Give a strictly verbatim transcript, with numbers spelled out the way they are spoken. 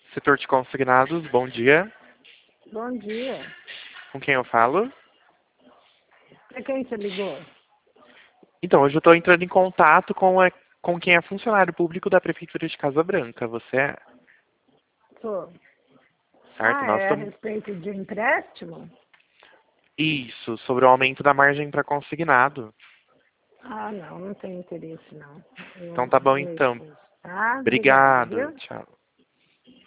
Setor de consignados, bom dia. Bom dia. Com quem eu falo? Para quem você ligou? Então, hoje eu estou entrando em contato com, a, com quem é funcionário público da Prefeitura de Casa Branca. Você é? Sou. Certo? Ah, Nós é a estamos... respeito de empréstimo? Isso, sobre o aumento da margem para consignado. Ah, não, não tenho interesse, não. Então Eu tá bom vejo então. isso, tá? Obrigada, Obrigado. viu? Tchau.